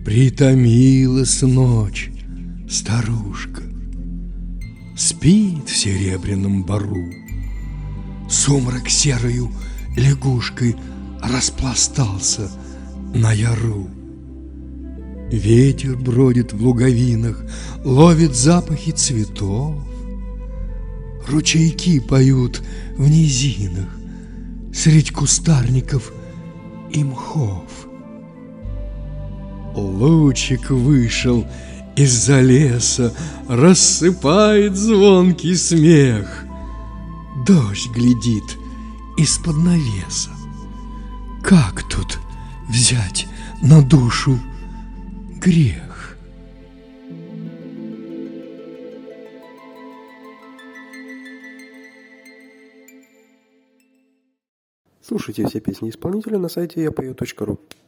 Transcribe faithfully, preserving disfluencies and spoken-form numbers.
Притомилась ночь, старушка, спит в серебряном бору. Сумрак серою лягушкой распластался на яру. Ветер бродит в луговинах, ловит запахи цветов. Ручейки поют в низинах средь кустарников и мхов. Лучик вышел из-за леса, рассыпает звонкий смех. Дождь глядит из-под навеса. Как тут взять на душу грех? Слушайте все песни исполнителя на сайте я пою точка ру.